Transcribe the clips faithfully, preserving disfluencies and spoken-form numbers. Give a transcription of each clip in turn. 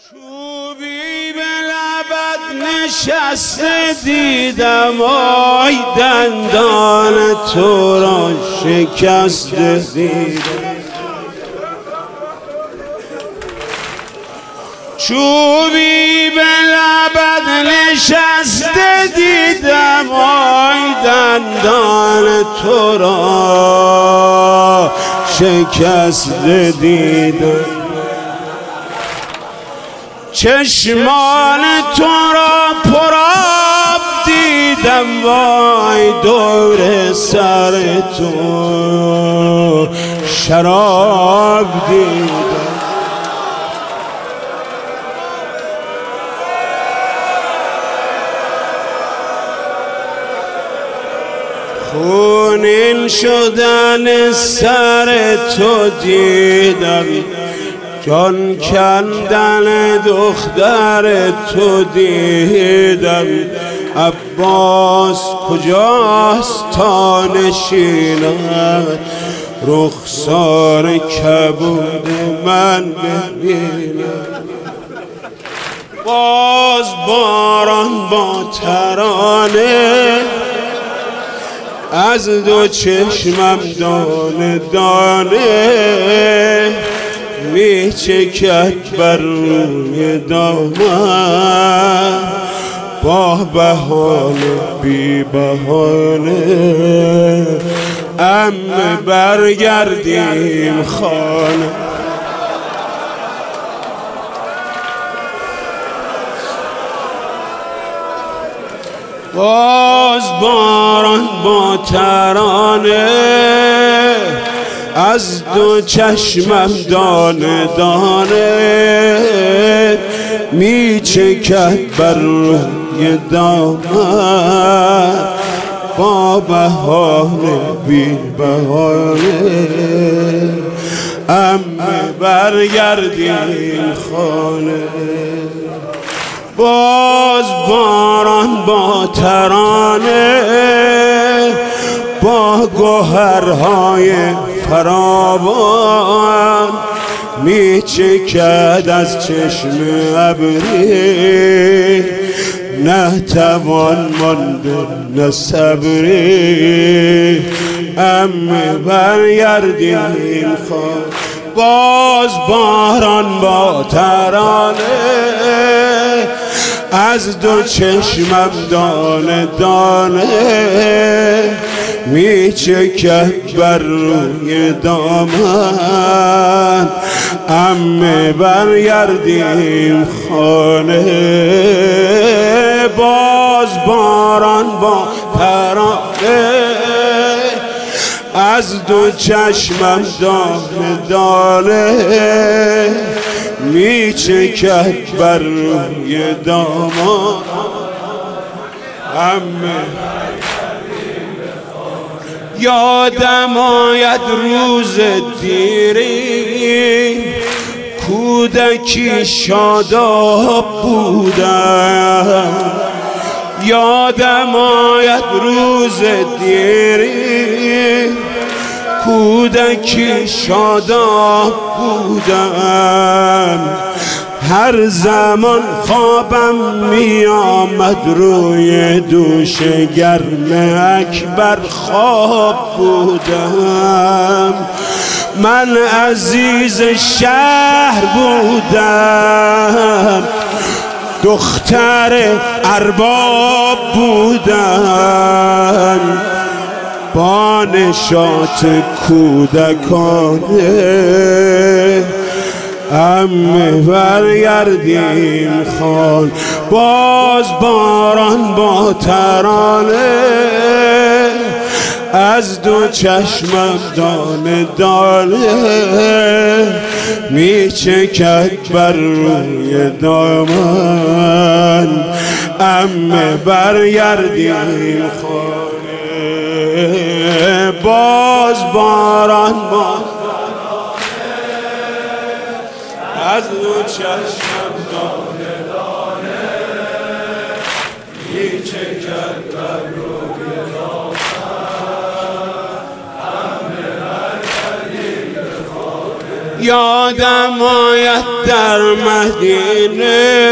چوبی به لبت نشسته دیدم، آی دندان تو را شکسته دیدم. چوبی به لبت نشسته دیدم، آی دندان تو را شکسته دیدم. چشمان تو را پرآب دیدم، وای دور سر تو شراب دیدم. خونین شدن سر تو دیدم، جان کندن دختر تو دیدم. عباس کجاست تا نشیند، رخسار کبود من ببینم. باز باران با ترانه از دو چشمم دانه دانه می چکد بر روی دامن، با بهانه بی بهانه. عمه برگردیم خانه. باز باران با ترانه از دو چشمم دانه دانه می چکد بر روی دامن، با بهانه بی بهانه. عمه برگردیم خانه. باز باران با ترانه با گوهرهای فراوان می چکد از چشم ابری، نه توان مانده نه صبری. عمه برگردیم خانه. باز باران با ترانه از دو چشمم دانه دانه می چکد بر روی دامن. عمه برگردیم خانه. باز باران با ترانه از دو چشمم دانه دانه می چکد بر روی دامان. عمه یادم آید روز دیری، کودکی شاداب بودم. یادم آید روز دیری، کودکی شاداب بودم. هر زمان خوابم می آمد روی دوش گرم اکبر خواب بودم. من عزیز شهر بودم، دختر ارباب بودم. با نشاط کودکانه عمه برگردیم خان. باز باران با ترانه از دو چشمم دانه دانه می چکد بر روی دامن. عمه برگردیم خانه. باز باران با از دو چشمم دانه دانه می چکد بر روی دامن. عمه برگردیم خانه. یادم آید در مدینه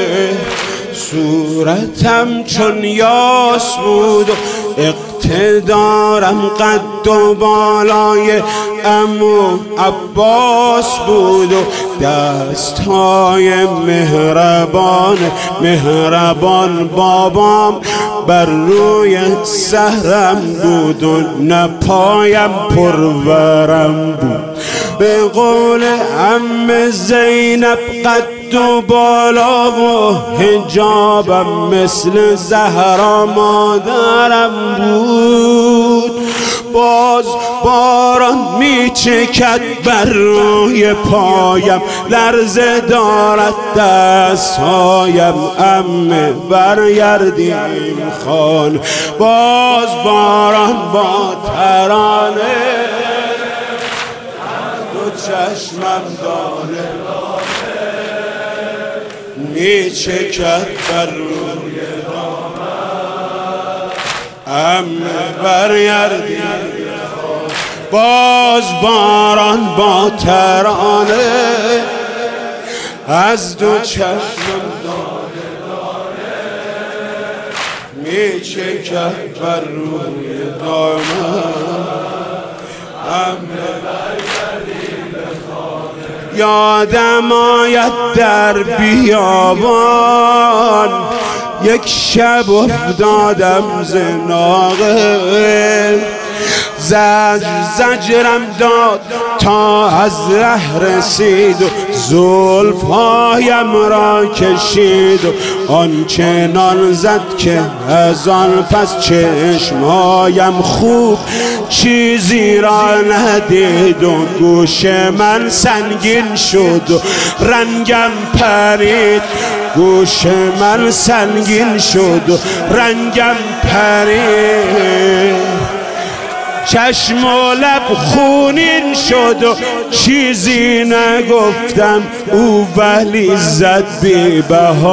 صورتم چون یاس بود و اقتدارم قد و بالای عمو عباس بود و دستهای مهربان مهربان بابام بر روی سهرم بود و نه پایم پرورم بود. به قول عم زینب قد و بالا و حجابم مثل زهرا مادرم بود. باز باران می چکد بر روی پایم، لرزه دارد دستهایم. عمه برگردیم خانه، باز باران با ترانه دو چشمم دانه می چکد بر روی عمه برگردیم. باز باران با ترانه از دو چشمم دانه دانه می چکد بر روی دامن. عمه برگردیم به خانه. یادم آید در بیابان یک شب افتادم ز ناقه، زجر زجرم داد تا از ره رسید و زلفهایم را کشید و آنچنان زد که از آن پس چشمهایم خوب چیزی را ندید و گوش من سنگین شد و رنگم پرید. گوش من سنگین شد و رنگم پرید، چشم و لب خونین شد و چیزی نگفتم، او ولی زد بی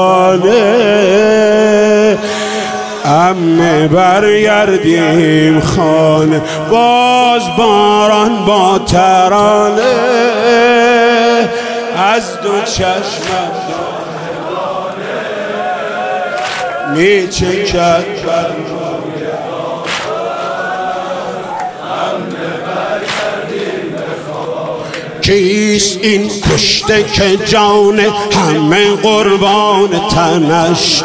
بهانه. عمه برگردیم خانه، باز باران با ترانه از دو چشمم می چکد بر روی کیست این کشته که جان همه قربان تنش؟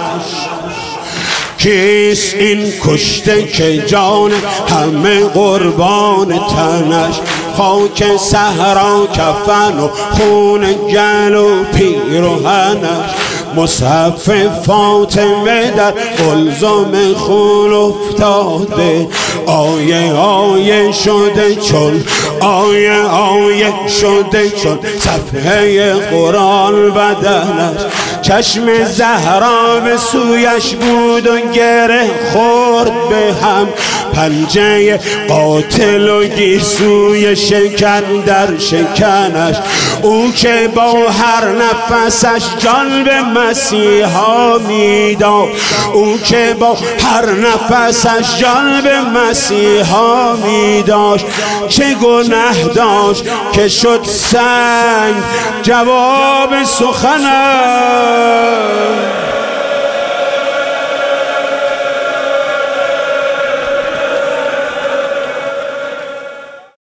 کیست این کشته که جان همه قربان تنش؟ خاک صحرا کفن و خون گل و پیرهنش، مصحف فاطمه در قلزم خون افتاده. آیه آیه شده چون آیه آیه شده چون صفحه قرآن بدنش. چشم زهرا به سویش بود و گره خورد به هم، پنجه قاتل و گیسوی شکن در شکنش. او که با هر نفسش جان به مسیحا میداد، او که با هر نفسش جان به مسیحا میداشت. چه گناه داشت که شد سنگ جواب سخنش؟